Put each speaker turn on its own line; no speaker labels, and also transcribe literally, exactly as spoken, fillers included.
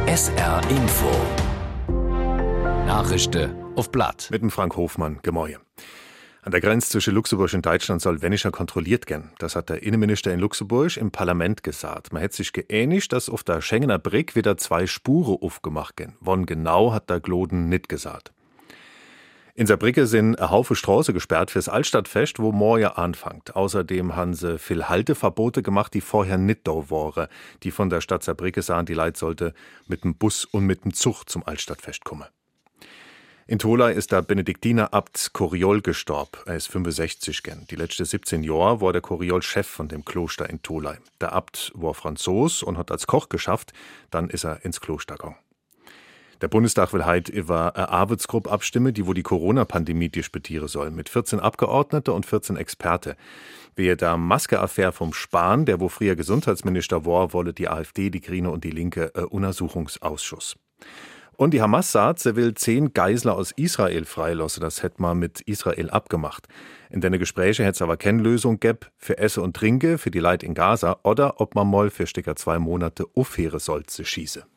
S R Info. Nachrichten auf Blatt.
Mit dem Frank Hofmann, Gemäue. An der Grenze zwischen Luxemburg und Deutschland soll weniger kontrolliert werden. Das hat der Innenminister in Luxemburg im Parlament gesagt. Man hätte sich geeinigt, dass auf der Schengener Brücke wieder zwei Spuren aufgemacht werden. Wann genau hat der Gloden nicht gesagt. In Saarbrücke sind ein Haufen Straßen gesperrt fürs Altstadtfest, wo morgen anfängt. Außerdem haben sie viel Halteverbote gemacht, die vorher nicht da waren. Die von der Stadt Saarbrücke sahen, die Leute sollte mit dem Bus und mit dem Zug zum Altstadtfest kommen. In Tholey ist der Benediktiner-Abt Koriol gestorben. Er ist fünfundsechzig gen. Die letzten siebzehn Jahre war der Koriol Chef von dem Kloster in Tholey. Der Abt war Franzos und hat als Koch geschafft. Dann ist er ins Kloster gegangen. Der Bundestag will heute über eine Arbeitsgruppe abstimmen, die wo die Corona-Pandemie diskutieren soll, mit vierzehn Abgeordnete und vierzehn Experten. Wie der Maske-Affäre vom Spahn, der wo früher Gesundheitsminister war, wolle die AfD, die Grüne und die Linke einen Untersuchungsausschuss. Und die Hamas sagt, sie will zehn Geisler aus Israel freilassen. Das hätte man mit Israel abgemacht. In den Gesprächen hätte es aber keine Lösung gegeben für Essen und Trinken für die Leute in Gaza oder ob man mal für Sticker zwei Monate aufhören soll zu schießen.